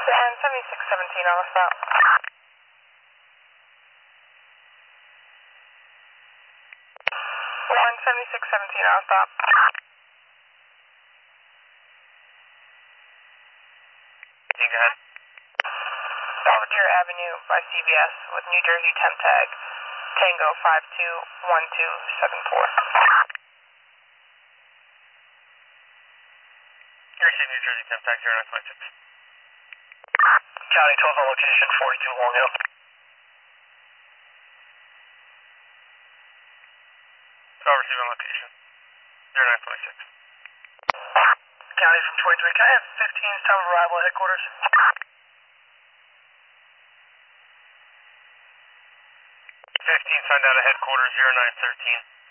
And 7617 on the stop. 7617 on the stop. You go ahead. Belvedere Avenue by CVS with New Jersey temp tag Tango 521274. You received New Jersey temp tag 0956. County 12 on location 42 Long Hill. I'll receive on location 0926. County from 23, can I have 15's time of arrival at headquarters? 15 signed out of headquarters 0913.